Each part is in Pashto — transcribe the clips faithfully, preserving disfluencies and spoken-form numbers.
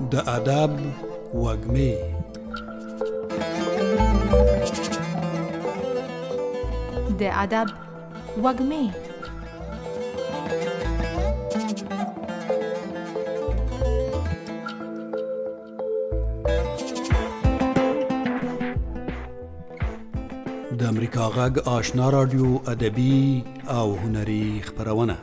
د ادب وږمې. د ادب وږمې. د امریکا غږ آشنا رادیو ادبي او هنري خپرونه.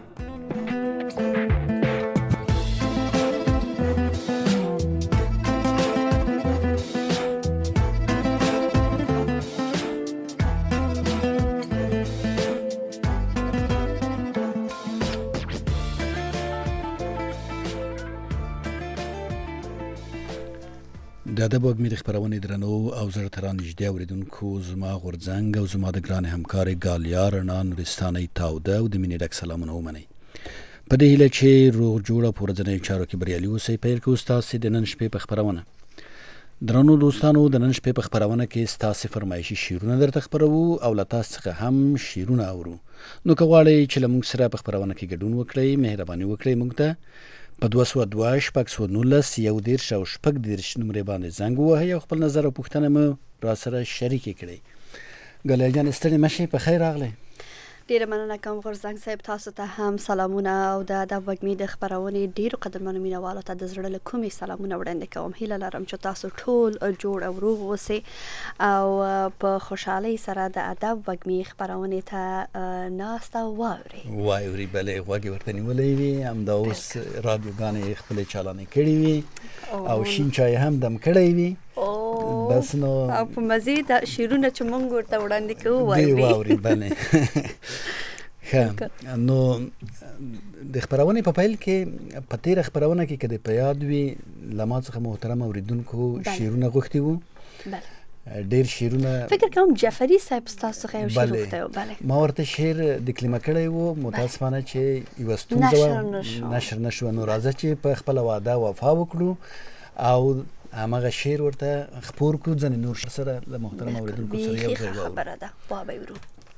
د ادب وږمې د خپرونې درنو او زړه ته رانږدې اورېدونکو، زما غورځنګ او زما د ګرانې همکارې ګالیا رڼا نورستانۍ تاوده او د مینې ډک سلامونه ومنئ. په دې هیله چې روغ جوړه په ورځنیو چارو کې بریالي اوسئ، پیل کوو ستاسې د نن شپې په خپرونه. درنو دوستانو، د نن شپې په خپرونه کې ستاسې فرمایشي شعرونه درته خپروو او له تاسو څخه هم شعرونه اورو. نو که غواړئ چې له موږ سره په خپرونه کې ګډون وکړئ، مهرباني وکړئ موږ ته په دوه سوه دوه شپږ سوه نولس یو دېرش او شپږ دېرش نمرې باندې زنګ ووهئ او خپل نظر او پوښتنه مو را سره شریکې کړئ. ګالیا جان، ستړې مه شئ، په خیر راغلی. ډیره مننه کوم غورځنګ صاحب، تاسو ته هم سلامونه او د ادب وږمې د خپرونې ډیرو قدرمنو مینوالو ته د زړه له کومې سلامونه وړاندې کوم. هیله لرم چې تاسو ټول جوړ او روغ اوسئ او په خوشحالۍ سره د ادب وږمې خپرونې ته ناسته واورئ. واورئ، بلې غوږ یې ورته نیولی وي، همدا اوس رادیوګانې یې خپلې چالانې کړي وي او شین چای هم دم کړی وي. بس نو او په مزید شعرونه چې مونږ ورته وړاندې کوو دی واورئ. بلې ښه، نو د خپرونې په پیل کې په تېره خپرونه کې که د په یاد وي له ما څخه محترم اورېدونکو شعرونه غوښتي وو. ډېر شعرونه فکر کوم جعفري صاحب ستاسو څخه یو شعر غوښتی و. ما ورته شعر ډیکلیمه کړی و، متاسفانه چې یوه ستونزه وه، نشر نه شوه. نو راځه چې په خپله وعده وفا وکړو او همغه شعر ورته خپور کړو، ځینې نور سره له محترم اورېدونکو سره یو ځای واورو. خبره ده، وابه ورو.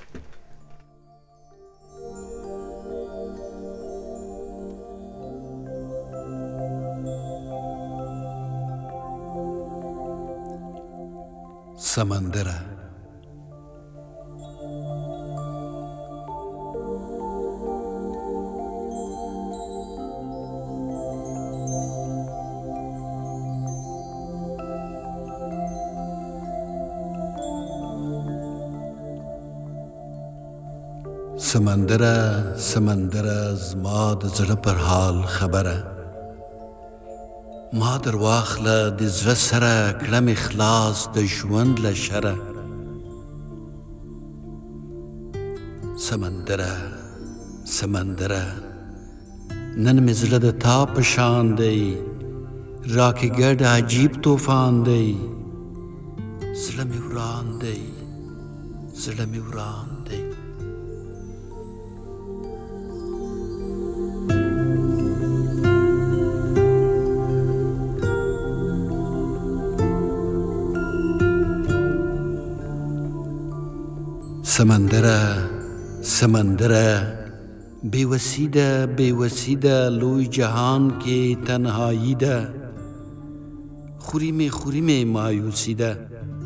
سمندره سمندره سمندره زما د زړه پر حال خبره، ما در واخله د زړه سره کړم اخلاص د ژوند له شره. سمندره سمندره نن مې زړه د تا په شان دی، راکې ګډ عجیب طوفان دی. زړه مې وران دی، زړه مې وران دی. سمندره سمندره بے وسی ده بے وسی ده لوی جهان کې تنهایی ده، خوری می خوری می مایوسی ده.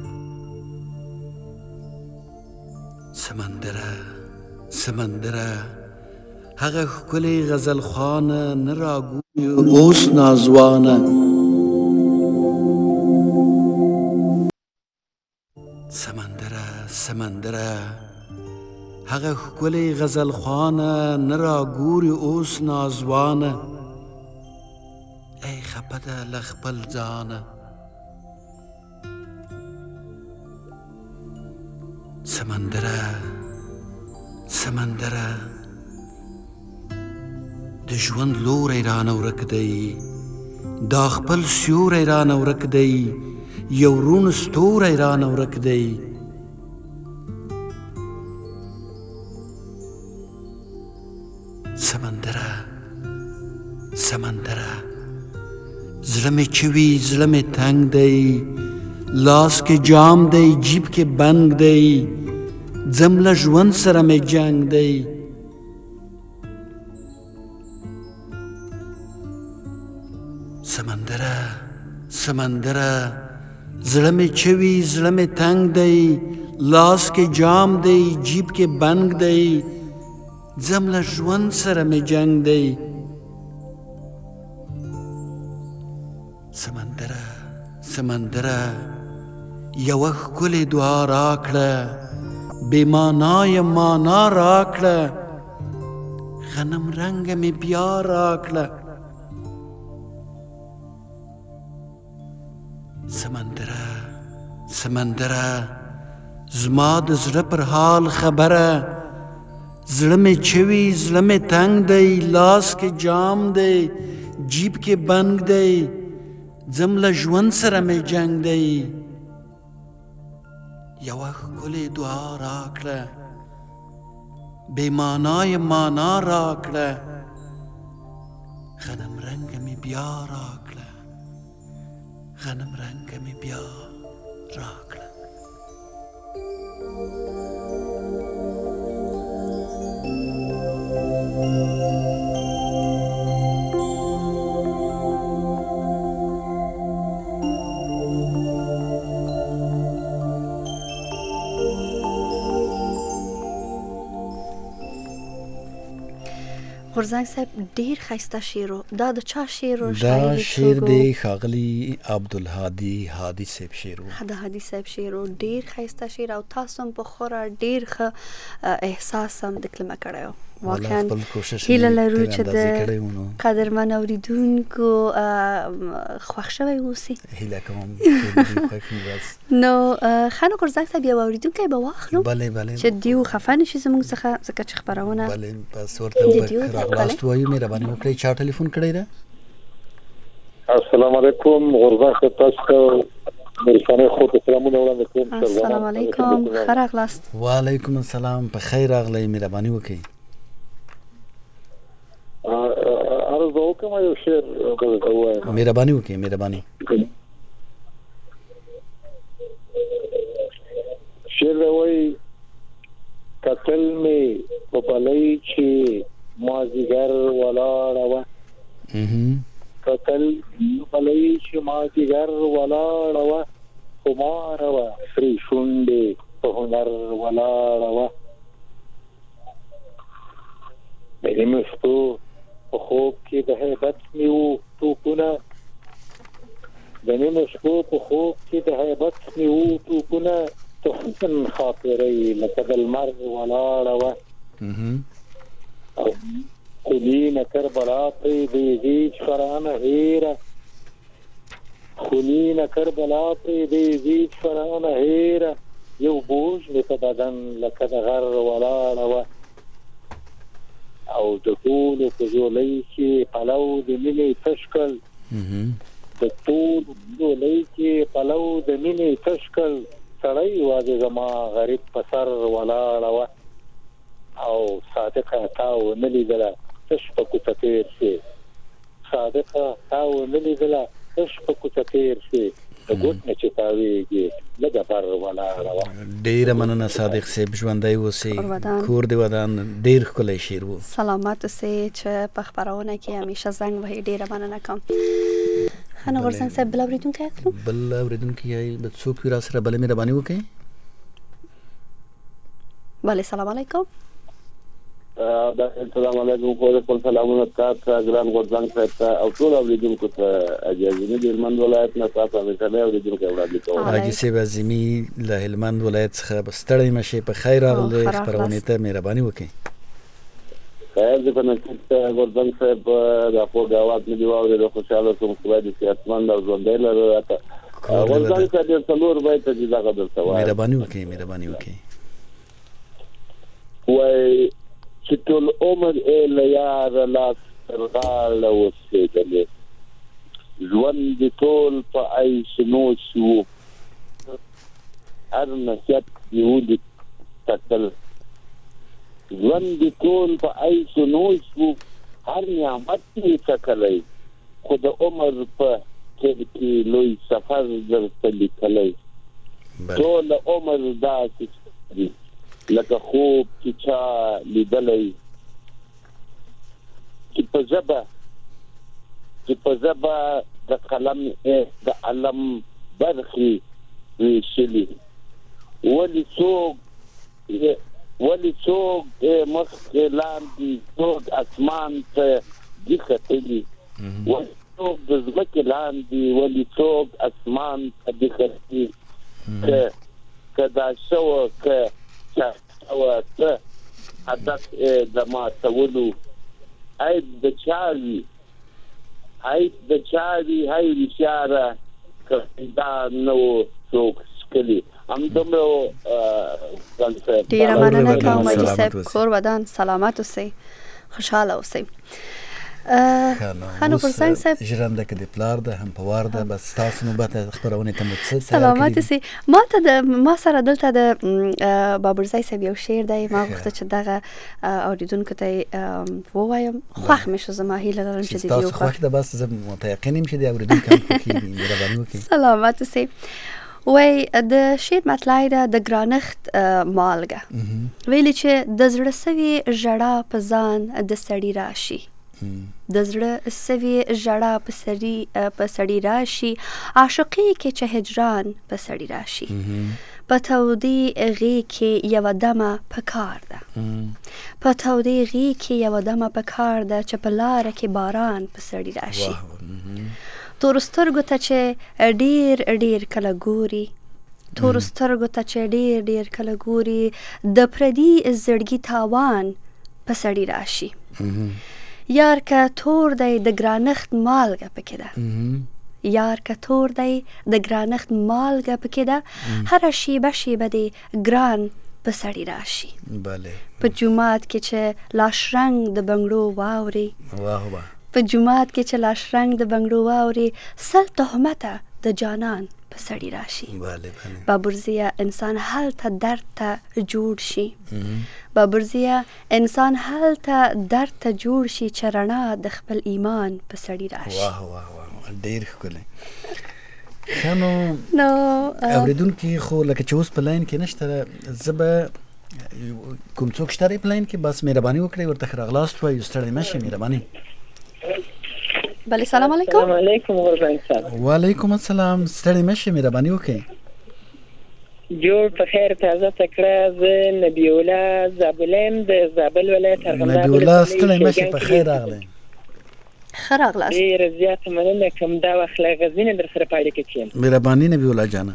سمندره سمندره هغه ښکلې غزل خوانه نه راګوري اوس نازوانه. سمندره سمندره هغه ښکلې غزل خوانه نه راګوري اوس نازوانه. ای خپه ده له خپل ځانه. سمندره سمندره د ژوند لوری رانه ورک دی، دا خپل سیوری رانه ورک دی، یو روڼ ستوری رانه ورک دی. سمندره سمندره زړه مې چوي، زړه مې تنګ دی، لاس کې جام دی، جیب کې بنګ دی، ځم له ژوند سره مې جنګ دی. سمندره سمندره زړه مې چوي زړه مې تنگ دی لاس کې جام دی جیب کې بنګ دی ځم له ژوند سره مې جنگ دی سمندره سمندره یوه ښکلې دعا راکړه بې معنایه معنا راکړه غنم رنګه مې بیا راکړه سمندره سمندره زما د زړه پر حال خبره زړه مې چوي زړه مې تنگ دی لاس کې جام دی جیب کې بنګ دی ځم له ژوند سره مې جنګ دی یوه ښکلې دعا راکړه بې معنایه معنا راکړه غنم رنګه مې بیا راکړه غنم رنګه مې بیا راکړه غورځنګ صاحب ډیر ښایسته شعر و دا د چا شعر و دا شعر دی ښاغلي عبدالهادي هادي صاحب شعر و د هادي صاحب شعر و ډیر ښایسته شعر او تاسو هم په خورا ډیر ښه احساس هم د کلمه کړی و واقعا هیله لرو چې د قدرمن اوریدونکو خوښ شوی اوسي هیله کوم نو خانو غورځنګ صاحب یو اوریدونکی به واخلو بله بله چې دیو خفه نشي زموږ څخه ځکه چې خپرونه بله بس ورته راغلاست وایو مهرباني وکړئ چا ټلیفون کړی ده السلام علیکم غورځنګ صاحب تاسو ته مرسانه خو ته سلامونه وړاندې کوم السلام علیکم ښه راغلاست وعلیکم السلام په خیر راغلی مهرباني وکړئ عرض وکم یو شعر درته وایم مهرباني وکړئ مهرباني شعر وایي کتل مې په بلۍ چې مازدیګر ولاړه وه کتل بلۍ چې مازدیګر ولاړه وه خماره وه سرې شونډې په هنر ولاړه وه د نیمو شپو په خوب کې د هیبت مې وو توپونه د نیمو شپو په خوب کې د هیبت مې وو توپونه ته حسن خاطرې لکه د لمر ولاړه وه او خلینه کربلا پرې د یزید فرانه هیره خلینه کربلا پرې د یزید فرانه هیره یو بوج مې په بدن لکه د غر ولاړه وه او د ټولو په ځولۍ کې پلو د مینې تشکل د ټولو ځولۍ کې پلو د مینې تشکل سړی واځي زما غریب په سر ولاړه وه او صادقه تا ونه لیدله تش په کوڅه تېر شي صادقه تا ونه لیدله تش په کوڅه تېر شي د ګوت نه چې تاویږي لږه بر ولاړه وه ډېره مننه صادق صاحب ژوندی اوسئ کور دې ودان ډېر ښکلی شعر و سلامت اوسئ چې په خپرونه کې همیشه زنګ وهئ ډېره مننه کوم خانه غورځنګ صاحب بل اورېدونکی اخلو بل اورېدونکی به څوک وي را سره بله مهرباني وکړئ بله سلام علیکم السلام علیکم خو خپل سلامونه تاسو ګران غورځنګ صاحب ته او ټول اوریدونکو ته اجازه نه د هلمند ولایت نه تاسو همیشه نه اوریدونکو وړاندې کوم حاجي صاحب عظیمي له هلمند ولایت څخه ستړی مشئ په خیر راغلی خپرونې ته مهرباني وکړئ خیر دې په نصیب ته غورځنګ صاحب د خوږ اواز مې دی واورېد خوشحاله شوم خدای دې صحتمند او ژوندی لري غورځنګ صاحب ډېر څلور بیت چې دغه درته وایم مهرباني وکړئ مهرباني وکړئ وایي چې ټول عمر یې له یاره لاس تر غاړه اوسېدلې ژوند دې ټول په عیش نوش و هر نصیحت دې ولید کتل ژوند دې ټول په عیش نوش و هر نعمت دې څکلی خو د عمر په تېر کې لوی سفر درته لیکلی ټول عمر داسې دي لکه خوب چې چا لیدلی چې په ژبه چې په ژبه د قلم د علم برخې ویشلي ولې څوک ولې څوک مخکې لاندې څوک اسمان ته دي ختلي ولې څوک د ځمکې لاندې ولې څوک اسمان ته دي ختلي که که دا شوه که چا شوه څه هدف د ماتولو عیب د چا وي عیب د چا وي هی رښتیاره که دا نه و څوک ښکلي همدومره ډېره مننه کوم حاجي صاحب کور ودان سلامت اوسئ خوشحاله اوسئ خانو فرسنګ صاحب ژرنده کې د پلار ده هم په وار ده بس تاسو نو به خبرونه ته مو څه سلامت اوسئ ما ته د ما سره دلته د بابرزی صاحب یو شعر دی ما غوښته چې دغه اوریدونکو ته ووایم خوښ مې شو زما هیله لرم چې دې تاسو خوښ ده بس زه متيقن یم چې د اوریدونکو خوښیږي مهرباني وکړئ سلامت اوسئ وای د شعر مطلع ده د ګرانښت مالګه ویلي چې د زړه سوي ژړا په ځان د سړی راشي د زړه سوي ژړا په سړی په سړی راشي عاشقي کې چې هجران په سړی راشي په تودې غې کې یو دمه پکار ده په تودې غې کې یو دمه پکار ده چې په لاره کې باران په سړی راشي تور سترګو ته چې ډیر ډیر کله ګوري تور سترګو ته چې ډیر ډیر کله ګوري د پردي زړګي تاوان په سړی راشي یار که تور دی د ګرانښت مالګه پکې ده یار که تور دی د ګرانښت مالګه پکې ده هره شیبه شیبه دی ګران په سړی راشي بله په جومات کې چې لاشرنګ د بنګړو واوري واه واه په جومات کې چې لاشرنګ د بنګړو واوري سل تهمته د جانان په سړی راشي بله بله بابرزیه انسان هلته درد ته جوړ شي بابرزیه انسان هلته درد ته جوړ شي چې رڼا د خپل ایمان په سړی راشي واه واه واه ډیر ښکلی خانو نو اوریدونکي خو لکه چې اوس په لاین کې نشته زه به کوم څوک شته په لاین کې بس مهرباني وکړئ ورته ښه راغلاست وایو ستړی مه شئ مهرباني بله سلام علیکم سلام علیکم غربان صاحب وعلیکم السلام ستړی مه شئ مهرباني وکړئ جوړ په خیر تازه تکړه زه نبی الله زابل یم د زابل ولایت ارغنداب نبی الله ستړی مه شئ په خیر راغلی ښه راغلاست ډېره زیاته مننه کوم دا وخت له غزني در سره په اړیکه کې یم مهرباني نبی الله جانه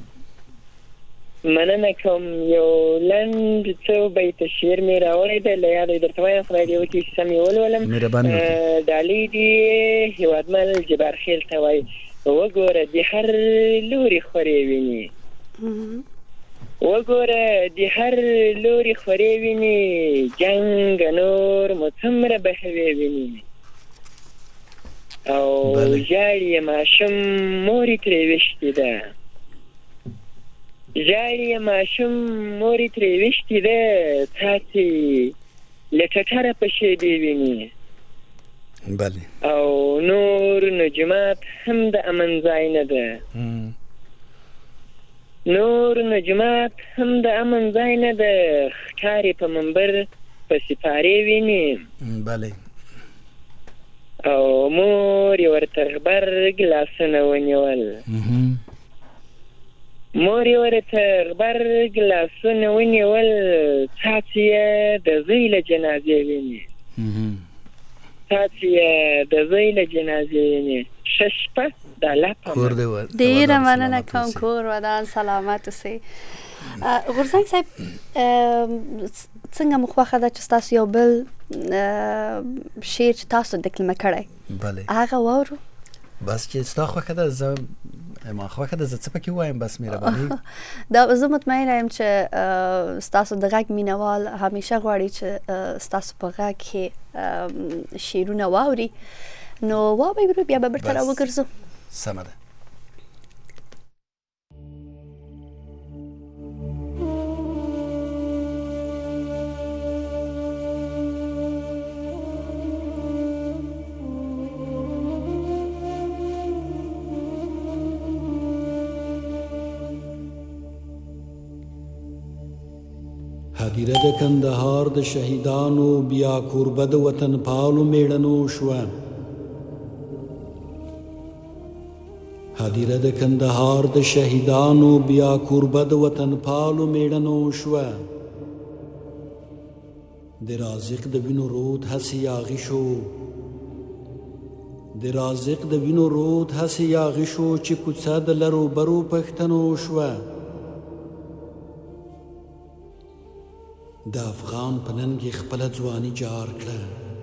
مننه کوم یو لنډ څو بیته شعر مې راوړی دی له یاده یې درته وایم خدای دې وکړي چې سم یې ولولم مهرباني وکړئ ډالۍ دې هېوادمل جبار خیل ته وایي وګوره د هر لوري خورې ویني وګوره د هر لوري خورې ویني جنګ نور مو څومره بهوې ویني او ژاړي یې ماشوم مور یې ترې ویشتې ده ژاړي یې ماشوم مور یې ترې ویشتې ده څاڅي له ټټره په شیدې ویني بله او نور نجومات هم د امن ځای نه ده نور نجومات هم د امن ځای نه ده ښکارې په منبر په سپارې ویني بله او مور یې ورته غبرګ لاسونه ونیول مور یې ورته غبرګ لاسونه ونیول څاڅي یې د زوی له جنازې ویني څاڅي یې د زوی له جنازې ویني ښه شپه د الله په امان ډېره مننه کوم کور ودان سلامت اوسئ غورځنګ صاحب څنګه مو خوښه ده چې ستاسو یو بل شعر چې تاسو دکلمه کړی بله هغه واورو بس چې ستا خوښه ده زه ما خوښه ده زه څه پکې وایم بس مهرباني دا زه مطمئنه یم چې ستاسو د غږ مینوال همیشه غواړي چې ستاسو په غږ کې شعرونه واوري نو واورو بیا به بیرته راوګرځو سمه ده هدیره د کندهار د شهیدانو بیا کوربه د وطن پالو میړنو شوه هدیره د کندهار د شهیدانو بیا کوربه د وطن پالو میړنو شوه د رازق د وینو رود هسې یاغي شو د رازق د وینو رود هسې یاغي شو چې کوڅه د لرو برو پښتنو شوه د افغان په ننګ یې خپله ځواني جار کړه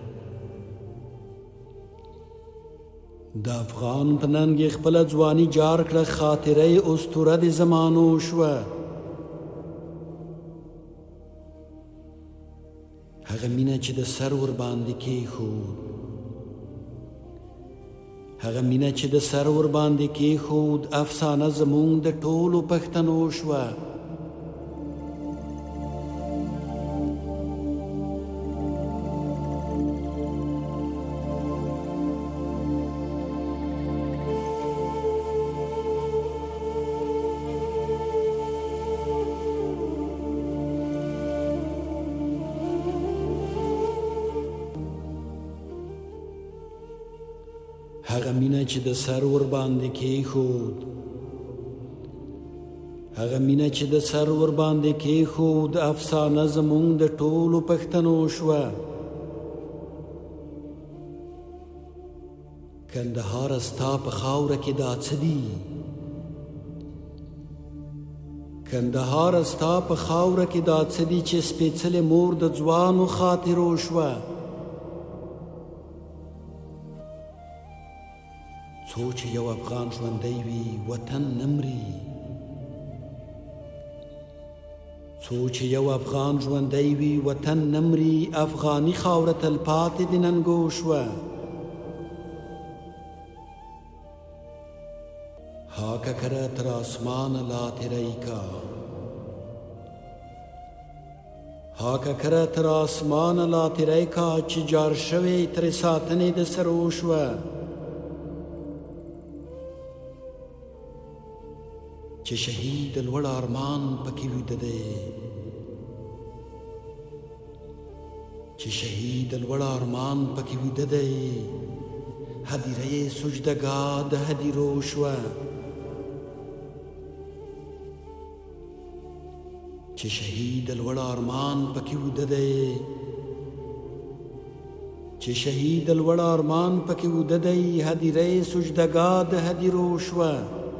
د افغان په ننګ یې خپله ځواني جار کړه خاطره یې اسطوره د زمانو شوه هغه مینه چې د سر ور باندې کېښود هغه مینه چې د سر ور باندې کېښود افسانه زموږ د ټولو پښتنو شوه هغه مینه چې د سر ور باندې کېښود هغه مینه چې د سر ور باندې کېښود افسانه زموږ د ټولو پښتنو شوه کندهار ستا په خاوره کې دا څه دي کندهار ستا په خاوره کې دا څه دي چې سپېڅلې مور د ځوانو خاطرو شوه څو چې یو افغان ژوندی وي وطن نه مري څو چې یو افغان ژوندی وي وطن نه مري افغاني خاوره تلپاتې د ننګو شوه ها ککره تر اسمانه لا تیری کا ها ککره تر اسمانه لا تیری کا چې جار شوی ترې ساتنې د سرو شوه چې شهید لوړ ارمان پکې ویده دی چې شهید لوړ ارمان پکې ویده دی هدیره یې سجدګاه د هدیرو شوه چې شهید لوړ ارمان پکې ویده دی چې شهید لوړ ارمان پکې ویده دی هدیره یې سجدګاه د هدیرو شوه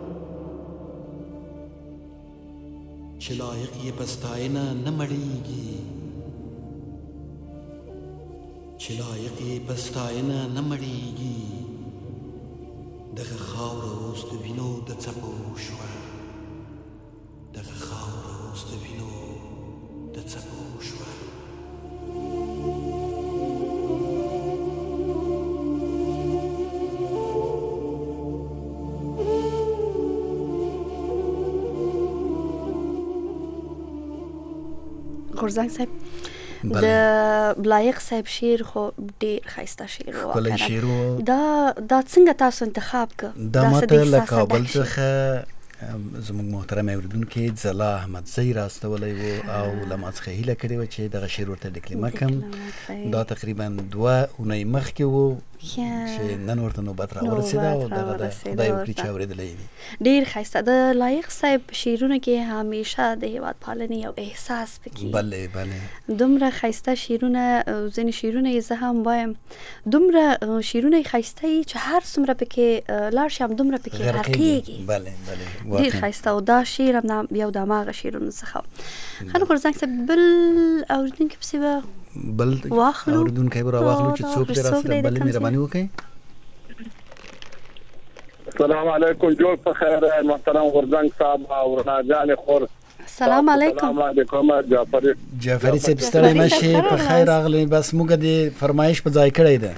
چې لایق یې په ستاینه نه مړېږي چې لایق یې په ستاینه نه مړېږي دغه خاوره اوس د وینو د څپو شوه دغه خاوره اوس د وینو د څپو شوه غورځنګ صاحب د لایق صاحب شعر خو ډېر ښایسته شعر و ښکلی شعر و دا دا څنګه تاسو انتخاب کړ دا ماته له کابل څخه زموږ محترم اورېدونکي ځلا احمدزی راستولی و او له ما څخه هیله کړې وه چې دغه شعر ورته ډیکلیمه کړم دا تقریبا دوه اونۍ مخکې و چې نن ورته نوبت راورسېده او دغه د خدای وکړي چې اورېدلی وي ډېر ښایسته د لایق صاحب شعرونو کې همیشه د هېواد پالنې یو احساس پکې بلې بلې دومره ښایسته شعرونه ځینې شعرونه یې زه هم وایم دومره شعرونه یې ښایسته یي چې هر څومره پکې لاړ شي همدومره پکې غرقېږي بلې بلې ډېر ښایسته او دا شعر هم یو د هماغه شعرونو څخه خانم غورځنګ صاحب بل اورېدونکي پسې به بل واخلو اورېدونکی به راواخلو چې څوک دې راسره بلې مهرباني وکړئ السلام علیکم جوړ په خیر محترم غورځنګ صاحب او رڼا جانې خور السلام علیکم السلام علیکم جعفري جعفري صاحب ستړی مه شئ په خیر راغلی بس موږ دې فرمایش په ځای کړی ده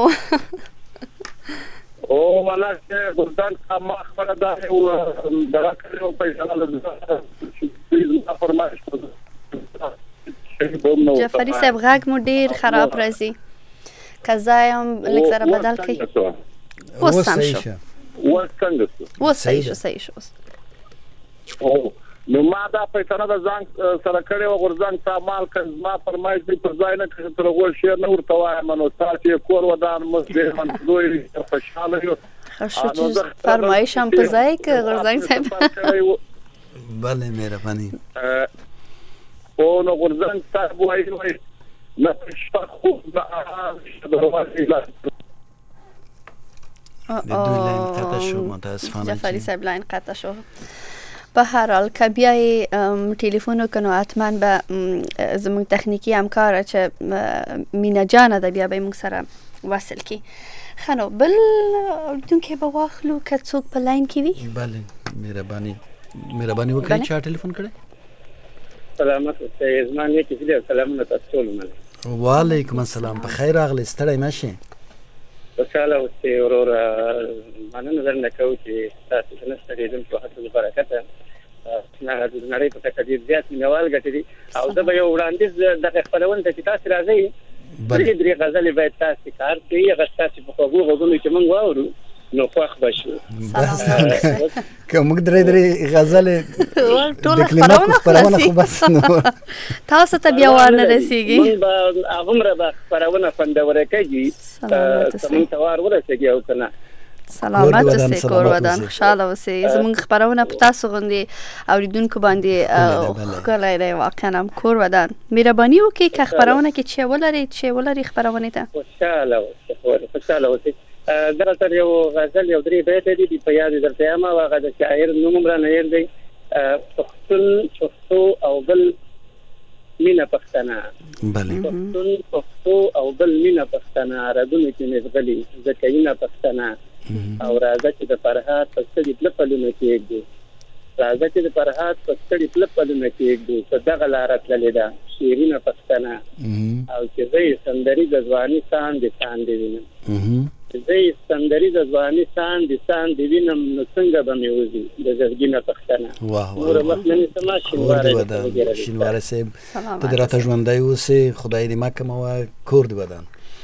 او والا چې غورځنګ صاحب ما خبره دا یو دغه کړی او پیسې له فرمایش جعفري صاحب غږ مو ډېر خراب راځي که ځای هم لږ ذره بدل کړئ اوس سم شو اوس څنګه شو اوس صحیح شو صحیح شو نو ما دا پیسې د ځان سره کړې و غورځنګ صاحب مال که زما فرمایش دې پر ځای نه کړي تر هغو شعر نه ورته وایم نو تاسو یې کور ودان مو ډېر منظور خوشحاله یو خرشو چې فرمایش هم په ځای کې غورځنګ صاحب. بله مهرباني. او نو غورځنګ صاحب وایي وایي نه شپه خوب نه آرام دروازې لا د دوی لاین قطع شو متاسفانه. جعفری صاحب لاین قطع شو. په هر حال که بیای ټلیفون وکنو حتما به زموږ تخنیکی همکار چې مینا جان ده بیا به موږ سره وصل کی. خنو بل اردونکي به واخلو که څوک په لاین کې وي. بله مهرباني مهرباني وکړئ چا ټلیفون کړی. سلامت اوسئ زما نیکې هیلې سلامونه تاسو ټول مننه. وعلیکم السلام په خیر راغلی ستړی نه شئ. خوشحاله اوسئ وروره مننه درنه کوو چې تاسو ته نه ستړېدونکو هڅو له برکته د نړۍ په کچه ډېر زیات مینوال ګټلي او زه به یو وړاندیز دغه خپرونې ته چې تاسو راځئ درې درې غزلې باید تاسو کار کوي هغه ستاسو په خوږو غوږونو کې موږ واورو نو خوښ به شو. که موږ درې درې غزلې د کلماتو خپرونه خو بس نو تاسو ته بیا ور نه رسېږي. موږ به هغومره به خپرونه خوندوره کېږي که موږ ته ور ورسېږي او که نه. سلامت اوسئ کور ودان خوشحاله اوسئ. زموږ خپرونه په تاسو غوندې اوریدونکو باندې ښکلی دی واقعا هم کور ودان. مهرباني وکړئ که خپرونه کې چې ولرئ چې ولرئ خپرونې ته خوشحاله اوسئ خوشحاله اوسئ. دغلته یو غزل یو درې بیته دي په یاد درته یم او هغه د شاعر نوم هم رانه هېر دی. پښتون پښتو او بل مینه پښتنه پښتون پښتو او بل مینه پښتنه رګونو کې مې ځغلي ځکه یینه پښتنه او راځه چې د فرهاد په ستړي پله پلونه کېږدو راځه چې د فرهاد په ستړي پله پلونه کېږدو په دغه لاره تللې ده شیرینه پښتنه او چې زه یې سندریزه ځواني ساندې ساندې وینم چې زه یې سندریزه ځواني ساندې ساندې وینم نو څنګه به مې وځي د زرګینه پښتنه. نوره مخ نه نیسمه شینواری شینواری صاحب ته دې راته ژوندی اوسې خدای دې مه کموه کور دې ودان.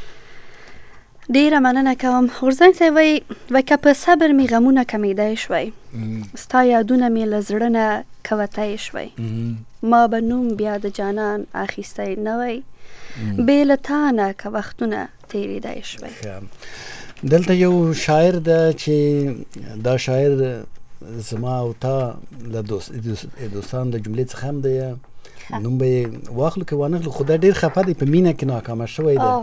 ډیره مننه کوم. غورځنګ صاحب وایي وایي که په صبر مې غمونه کمیدی شوی ستا یادونه مې له زړه نه کوتی شوی ما به نوم بیا د جانان اخیستی نه وی بې له تا نه که وختونه تېرېدی شوی. دلته یو شاعر ده چې دا شاعر زما او تا له دوستان د جملې څخه هم دی نوم به یې واخلو که وانخلو خو دا ډېر خفه دی په مینه کې ناکامه شوی دی.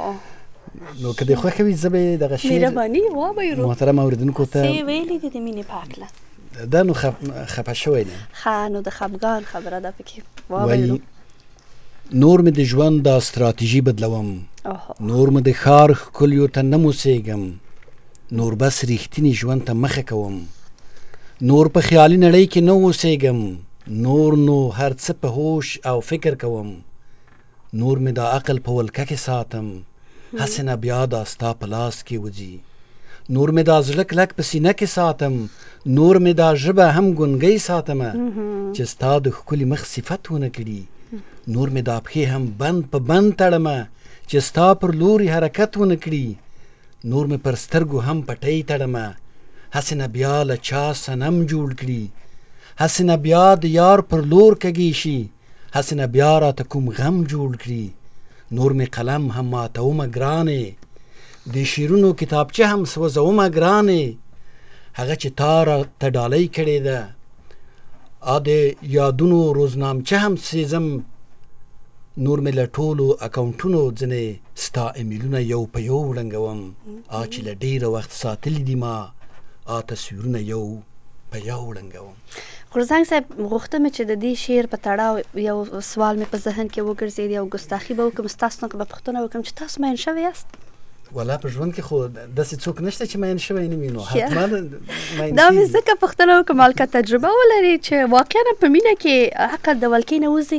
نو که دې خوښه وي زه به یې دغه شعر مهرباني ووایو محترم اورېدونکو ته. څه ویلي دي د مینې په هکله؟ دا نو خفه شوی دی. ښه نو د خفګان خبره ده پکې ووایو. نور مې د ژوند دا ستراتیژي بدلوم نور مې د ښار ښکلیو ته نه موسېږم نور بس ریښتیني ژوند ته مخه کوم نور په خیالي نړۍ کې نه اوسېږم نور نو هر څه په هوش او فکر کوم نور مې دا عقل په ولکه کې ساتم هسې نه بیا دا ستا په لاس کې وځي نور مې دا زړه کلک په سینه کې ساتم نور مې دا ژبه هم ګونګۍ ساتمه چې ستا د ښکلي مخ صفت ونه کړي نور مې دا پښې هم بند په بند تړمه چې ستا پر لوري حرکت ونه کړي نور مې پر سترګو هم پټۍ تړمه هسې نه بیا له چا صنم جوړ کړي هسې نه بیا د یار پر لور کږی شي هسې نه بیا راته کوم غم جوړ کړي نور مې قلم هم ماتومه ګرانې د شعرونو کتابچه هم سوځومه ګرانې هغه چې تا راته ډالۍ کړې ده ا د یادونو روزنامچه هم سیزم نور مې له ټولو اکاونټونو ځینې ستا ایمیلونه یو په یو وړنګوم ا چې له ډېره وخت ساتلي دي ما ا تصویرونه یو په یو وړنګوم. غورځنګ صاحب غوښتم چې د دې شعر په تړاو یو سوال مې په ذهن کې وګرځېد یو ګستاخي به وکړم ستاسو نه به پوښتنه وکړم چې تاسو مین شوی یاست؟ والا په ژوند کې خو داسې څوک نشته چې مین شوی نه وي نو حتما دا مې ځکه پوښتنه وکړم هلکه تجربه ولري چې واقعا په مینه کې عقل د ولکې نه وځي.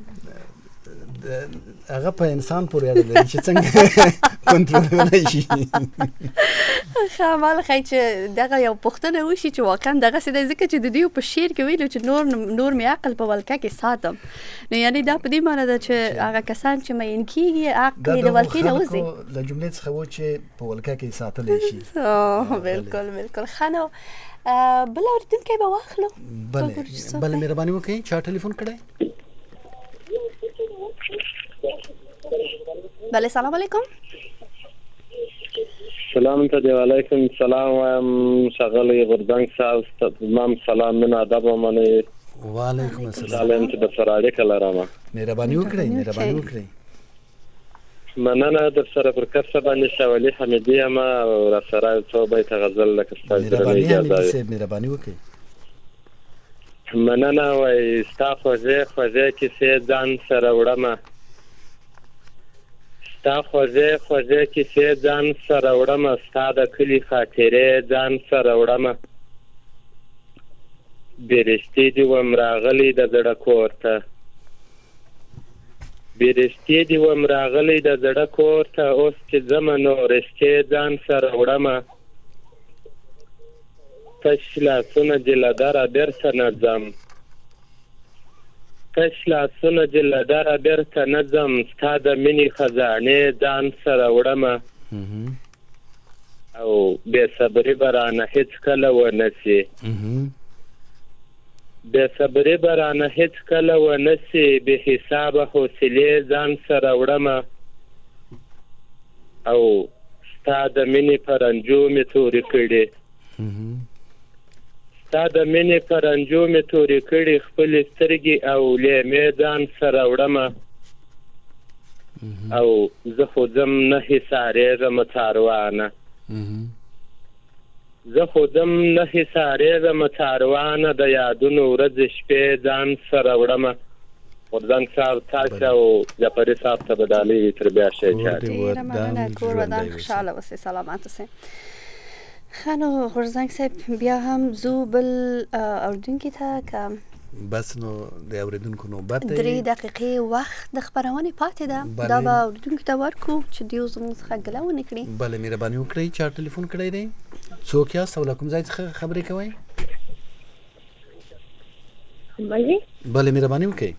هغه په انسان پورې اړه لري چې څنګه کنټرولولی شي. ښه هماله ښایي چې دغه یو پوښتنه وشي چې واقعا دغسې دی ځکه چې د دوی په شعر کې ویلو چې نور نور مې عقل په ولکه کې ساتم نو یعنې دا په دې معنی ده چې هغه کسان چې مین کېږي عقل یې د ولکې نه وځي. له جملې څخه و چې په ولکه کې ساتلی شي. بلکل بلکل. ښه نو بل اورېدونکی به واخلو. بله بله مهرباني وکړئ چا ټلیفون کړی؟ بله سلام علیکم. سلام ته دی وعلیکم السلام وایم ښاغلی غورځنګ صاحب تمام سلام من ادب ومنئ. وعلیکم السلام. سلام چې در سره اړیکه لرم. مهرباني وکړئ مهرباني وکړئ. مننه در سره پر کسه باندې شاولي حمیدي یم او را سره څو بیته غزل لکه ستاسو درنه اجازه وي. مهرباني وکړئ. مننه وایي ستا خوږې خوږې کیسې ځان سره وړمه ستا خوږې خوږې کیسې ځان سره وړمه ستا د کلي خاطرې ځان سره وړمه بېرشتې دې وم راغلی د زړه کور ته بېرشتې دې وم راغلی د زړه کور ته اوس چې ځمه نو رشتې ځان سره وړمه تش لاسونه دې له دره بېرته نه ځم تش لاسونه دې له دره بېرته نه ځم ستا د مینې خزانې ځان سره وړمه او بې صبري به رانه هېڅکله ونه سي بې صبري به رانه هېڅکله ونه سي بې حسابه حوصلې ځان سره وړمه او ستا د مینې په رنجو مې تورې کړې ستا د مینې په رنجو مې تورې کړې خپلې سترګې او لیمې ځان سره وړمه او زه خو ځم نه حسارېږم څاروانه زه خو ځم نه حسارېږم څاروانه د یادونو ورځې شپې ځان سره وړمه. غورځنګ صاحب تاسو او جعفري صاحب ته به ډالۍ وي تر بیا شی چارې. ډېره مننه کور ودان خوشحاله اوسئ سلامت اوسئ. ښه نو غورځنګ صاحب بیا هم ځو بل اورېدونکي ته که بس نو د اورېدونکو نوبت دی درې دقیقې وخت د خپرونې پاتې ده دا به اورېدونکو ته ورکړو چې دوی زموږ څخه ګله ونه کړي. بله مهرباني وکړئ چا ټلیفون کړی دی څوک یاست او له کوم ځای څخه خبرې کوئ؟ بلې بله مهرباني وکړئ.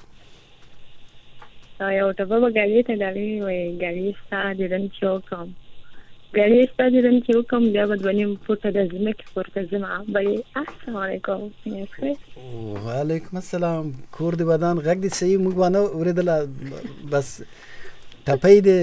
یو ټپه به ګاډۍ ته ډالۍ وایي ګاډۍ ستا دیدن چې وکړم ګاډۍ ستا دیدن چې وکړم بیا به دوه نیم فوټه د ځمکې پورته ځمه. بلې السلام علیکم. وعلیکم السلام. کور د ودان غږ دې صحیح موږ وانه اورېدله بس ټپۍ دې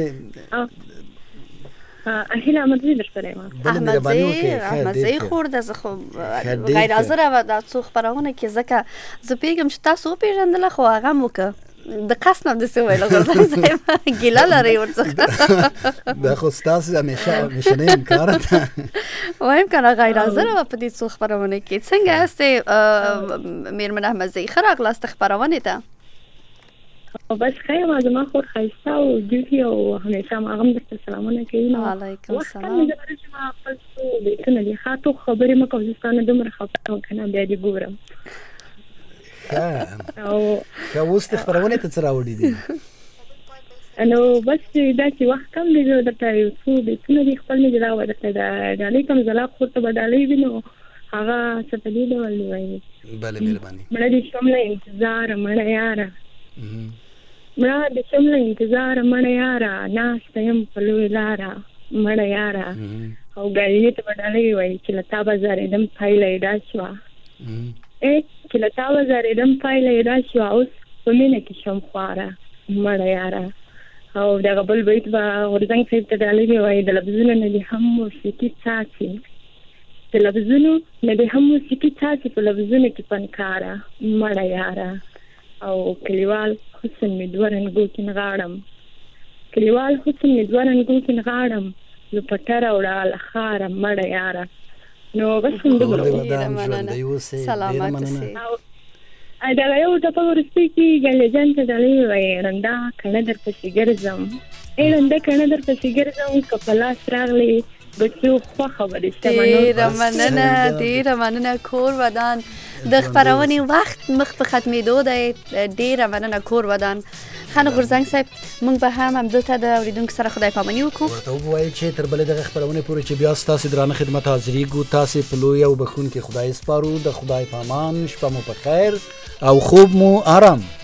هیله احمدزی در سره یم. احمدزی خور ده زه خو غیر حاضره وه دا څو خپرونه کې ځکه زه پوهېږم چې تاسو وپېژندله خو هغه هم وکړه د قصد نه هم داسې وویل غورځنګ صاحب ګیله لرئ ورڅخه دا خو ستاسو همیشنۍ همکاره ده وایم که نه غیر حاضره وه په دې څو خپرونو کې. څنګه یاستې مېرمن احمدزی ښه راغلاست خپرونې ته؟ بس ښه یم زما خور ښایسته او ډیوټي او همیشه هم هغه هم درته سلامونه کوي. وعلیکم السلام. وخت هم زه چې ما خپل څو بیتونه دي ښه تو خبرې مه کوه زه ستا نه دومره خفه یم که نه بیا دې ګورم. ښه اوس دې خپرونې ته څه راوړي دي؟ نو بس دا چې وخت کم دی زه درته یو څو بیتونه دي خپل مې دي راوړه درته د ډالۍ کوم زلا خور ته به ډالۍ وي نو هغه څه په دې ډول دی وایي. بله مهرباني. مړه دې شوم له انتظاره مړه یاره مړه دې شوم له انتظاره مړه یاره ناسته یم په لوی لاره مړه یاره او ګاډۍ ته به ډالۍ وایي چې له تا به زارېدم پایله یې دا شوه ای چې له تا به زارېدم پایله یې دا شوه اوس په مینه کې شم خواره مړه یاره. او دغه بل بیت به غورځنګ صاحب ته ډالۍ مې وایي د لفظونو نه دې هم موسیقي څاڅي د لفظونو نه دې هم موسیقي څاڅي په لفظونو کې فنکاره مړه یاره. او کلیوال حسن مې دوه رنګو کې نغاړم کلیوال حسن مې دوه رنګو کې نغاړم زه پټه راوړه له ښاره مړه یاره. نو بس همدومره سلامت اوسئ. دغه یو ټپه وروستۍ کې ګلې جان ته ډالۍ وایي رنده کڼه درپسې ګرځم ای رنده کڼه درپسې ګرځم که په لاس راغلې بچو خوښه به دې شته. ډېره مننه ډېره مننه کور ودان د خپرونې وخت مخ په ختمېدو دی. ډېره مننه کور ودان. ښه نو غورځنګ صاحب موږ به هم همدلته د اورېدونکو سره خدای پاماني وکړو. ورته ووایئ چې تر بلې دغه خپرونې پورې چې بیا ستاسې درانه خدمت حاضرېږو تاسې په لوی او بښونکي خدای سپارو. د خدای په امان شپه مو په خیر او خوب مو آرام.